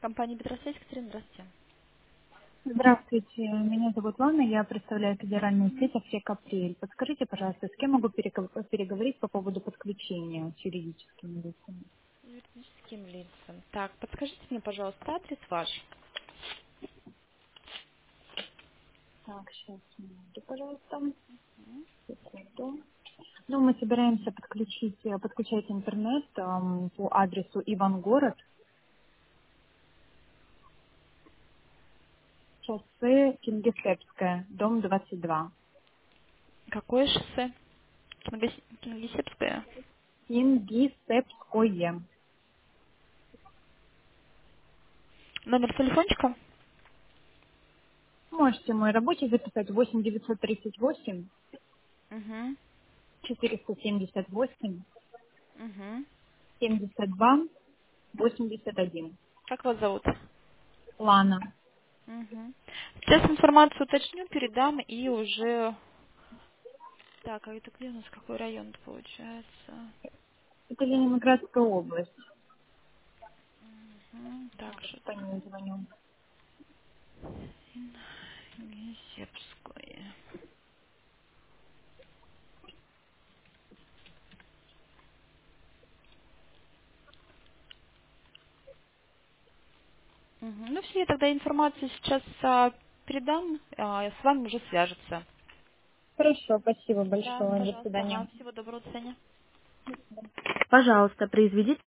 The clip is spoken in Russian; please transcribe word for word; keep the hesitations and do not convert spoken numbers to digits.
Компания Петросвязь, Екатерина, здравствуйте. Здравствуйте, меня зовут Лана, я представляю федеральную сеть «Аптек Апрель». Подскажите, пожалуйста, с кем могу перего- переговорить по поводу подключения с юридическими лицами? Юридическим лицам. Так, подскажите мне, пожалуйста, адрес ваш. Так, сейчас, минуту, пожалуйста, секунду. Ну, мы собираемся подключить, э, подключать интернет эм, по адресу Ивангород, шоссе Кингисеппское, дом двадцать два. Какое шоссе? Кингис- Кингисеппское. Кингисеппское. Номер телефончика? Можете мой рабочий записать восемь девятьсот тридцать восемь Угу. четыреста семьдесят восемь Угу. семьдесят два восемьдесят один. Как вас зовут? Лана. Угу. Сейчас информацию уточню, передам и уже... Так, а это где у нас, какой район получается? Это Ленинградская область. Мгм. Так, Сейчас что по ней звоню. Кингисеппское. Мгм. Ну все, я тогда информацию сейчас а, передам, а, с вами уже свяжется. Хорошо, спасибо Да, большое. До пожалуйста. свидания. Ага, всего доброго, до свидания. Пожалуйста, произведите